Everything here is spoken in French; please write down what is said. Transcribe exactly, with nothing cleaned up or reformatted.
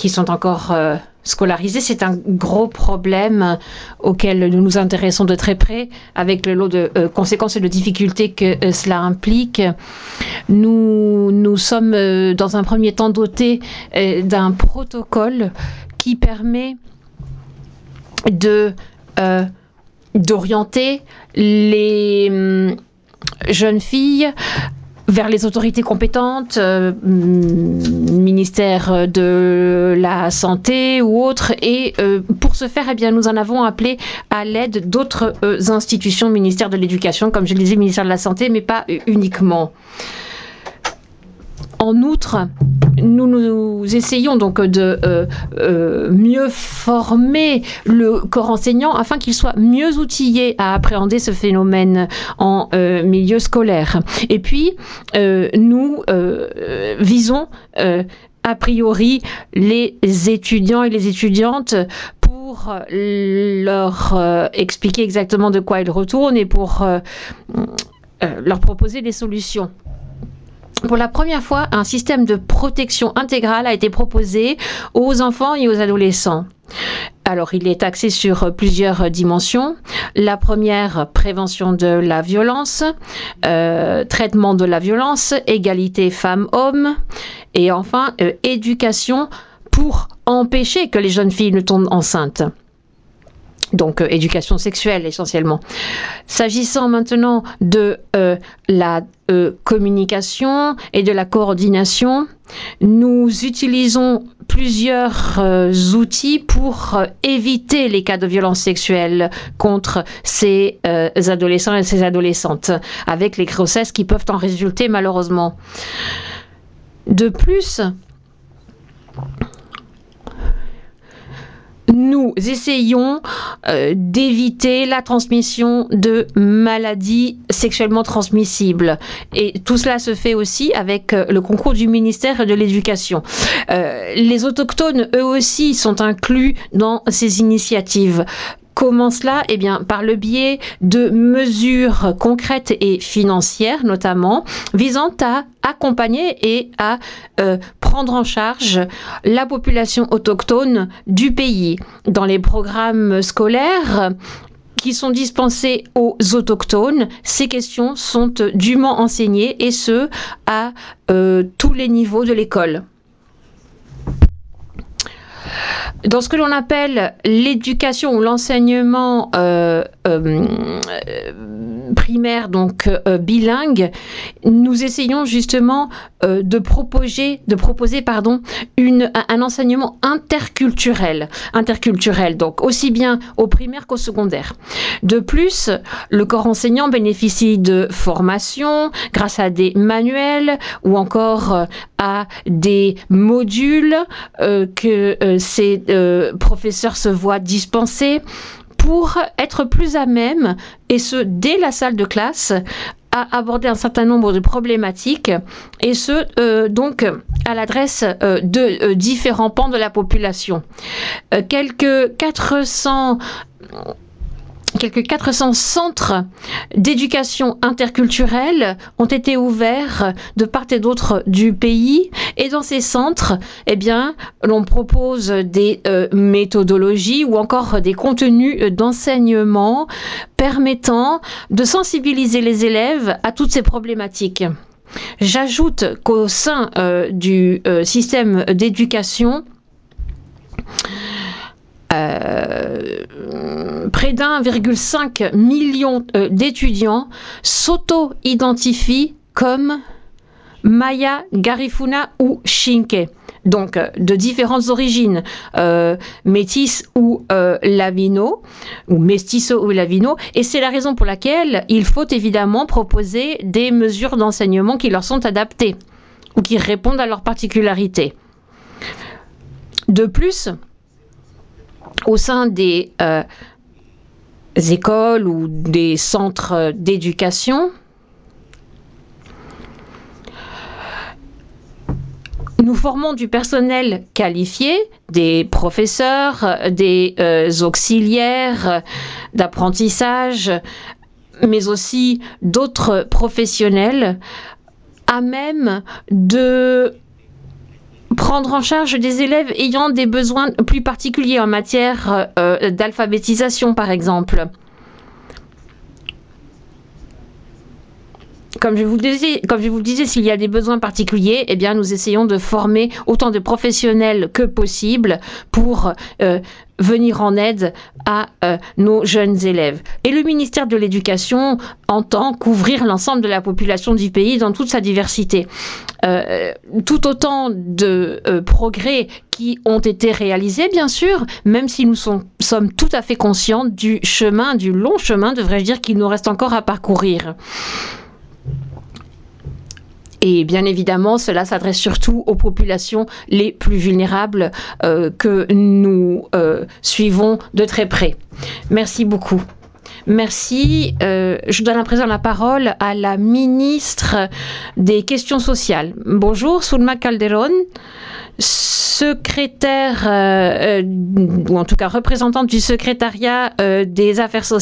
qui sont encore euh, scolarisés. C'est un gros problème auquel nous nous intéressons de très près, avec le lot de euh, conséquences et de difficultés que euh, cela implique. Nous, nous sommes euh, dans un premier temps dotés euh, d'un protocole qui permet de euh, d'orienter les euh, jeunes filles vers les autorités compétentes, euh, ministère de la Santé ou autres. Et euh, pour ce faire, eh bien, nous en avons appelé à l'aide d'autres euh, institutions, ministère de l'Éducation, comme je le disais, ministère de la Santé, mais pas euh, uniquement. En outre, nous, nous essayons donc de euh, euh, mieux former le corps enseignant afin qu'il soit mieux outillé à appréhender ce phénomène en euh, milieu scolaire. Et puis, euh, nous euh, visons euh, a priori les étudiants et les étudiantes pour leur euh, expliquer exactement de quoi ils retournent et pour euh, euh, leur proposer des solutions. Pour la première fois, un système de protection intégrale a été proposé aux enfants et aux adolescents. Alors, il est axé sur plusieurs dimensions. La première, prévention de la violence, euh, traitement de la violence, égalité femmes-hommes, et enfin, euh, éducation pour empêcher que les jeunes filles ne tombent enceintes. Donc, euh, éducation sexuelle essentiellement. S'agissant maintenant de euh, la euh, communication et de la coordination, nous utilisons plusieurs euh, outils pour euh, éviter les cas de violence sexuelle contre ces euh, adolescents et ces adolescentes, avec les grossesses qui peuvent en résulter malheureusement. De plus, nous essayons euh, d'éviter la transmission de maladies sexuellement transmissibles. Et tout cela se fait aussi avec euh, le concours du ministère de l'Éducation. Euh, les autochtones, eux aussi, sont inclus dans ces initiatives. Comment cela? Eh bien, par le biais de mesures concrètes et financières, notamment, visant à accompagner et à euh, prendre en charge la population autochtone du pays. Dans les programmes scolaires qui sont dispensés aux autochtones, ces questions sont dûment enseignées, et ce, à euh, tous les niveaux de l'école. Dans ce que l'on appelle l'éducation ou l'enseignement euh, euh, primaire, donc euh, bilingue, nous essayons justement euh, de proposer, de proposer pardon, une, un enseignement interculturel, interculturel, donc aussi bien au primaire qu'au secondaire. De plus, le corps enseignant bénéficie de formations grâce à des manuels ou encore euh, à des modules euh, que euh, ces euh, professeurs se voient dispenser pour être plus à même, et ce dès la salle de classe, à aborder un certain nombre de problématiques, et ce euh, donc à l'adresse euh, de euh, différents pans de la population. Euh, quelques quatre cents Quelques quatre cents centres d'éducation interculturelle ont été ouverts de part et d'autre du pays. Et dans ces centres, eh bien, l'on propose des euh, méthodologies ou encore des contenus d'enseignement permettant de sensibiliser les élèves à toutes ces problématiques. J'ajoute qu'au sein euh, du euh, système d'éducation, Euh, près d'un virgule cinq million euh, d'étudiants s'auto-identifient comme Maya, Garifuna ou Chinké, donc euh, de différentes origines, euh, métis ou euh, lavino, ou mestizo ou lavino, et c'est la raison pour laquelle il faut évidemment proposer des mesures d'enseignement qui leur sont adaptées ou qui répondent à leurs particularités. De plus, au sein des euh, écoles ou des centres d'éducation, nous formons du personnel qualifié, des professeurs, des euh, auxiliaires d'apprentissage, mais aussi d'autres professionnels à même de prendre en charge des élèves ayant des besoins plus particuliers en matière euh, d'alphabétisation, par exemple. Comme je vous le disais, comme je vous le disais, s'il y a des besoins particuliers, eh bien, nous essayons de former autant de professionnels que possible pour euh, venir en aide à euh, nos jeunes élèves. Et le ministère de l'Éducation entend couvrir l'ensemble de la population du pays dans toute sa diversité. Euh, tout autant de euh, progrès qui ont été réalisés, bien sûr, même si nous sont, sommes tout à fait conscients du chemin, du long chemin, devrais-je dire, qu'il nous reste encore à parcourir. Et bien évidemment, cela s'adresse surtout aux populations les plus vulnérables euh, que nous euh, suivons de très près. Merci beaucoup. Merci. Euh, je donne à présent la parole à la ministre des questions sociales. Bonjour, Zulma Calderón, secrétaire, euh, ou en tout cas représentante du secrétariat euh, des affaires sociales